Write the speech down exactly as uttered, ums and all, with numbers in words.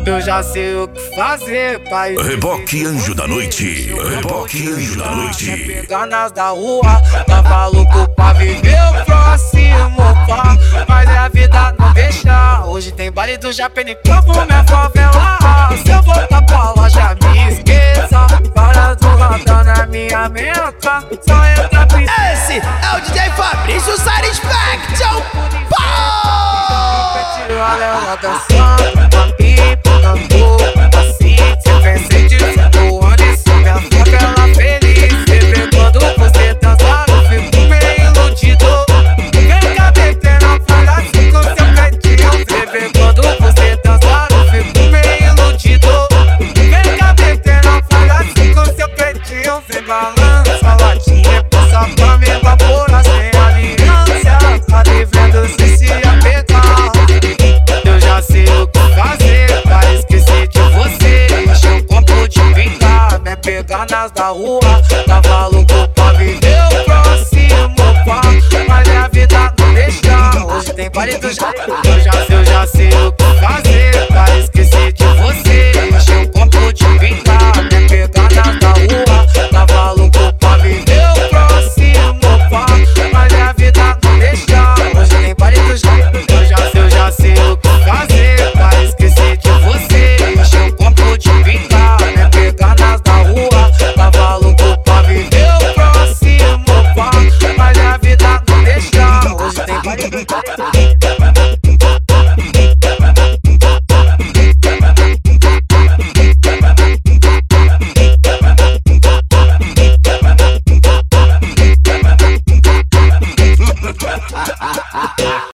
Eu já sei o que fazer, pai. Reboque Anjo da Noite. Reboque Anjo da Noite. Pegar nas da rua, tava louco pra viver o próximo, pá. Mas a vida não deixa. Hoje tem baile do Japene, como minha favela. Se eu voltar pra loja, me esqueça. Para do radar na minha meta. Só entra princesa. Esse é o D J Fabrício Satisfaction. Ela dançando, pipa, tambor, assim, cê vem sentindo voando e sobe a favela feliz. Cê vê quando você dançar, eu fico meio iludido. Vem cá, detendo, fala assim com seu cantinho. Cê vê quando você dançar, eu fico meio iludido. Vem cá, detendo, fala assim com seu cantinho. Vem balança, latinha, passa pra me evaporar sem aliança. Tá devendo se se apegar. Eu já sei o que fazer pra esquecer de você. Encher um copo de pintar, me pegar nas da rua,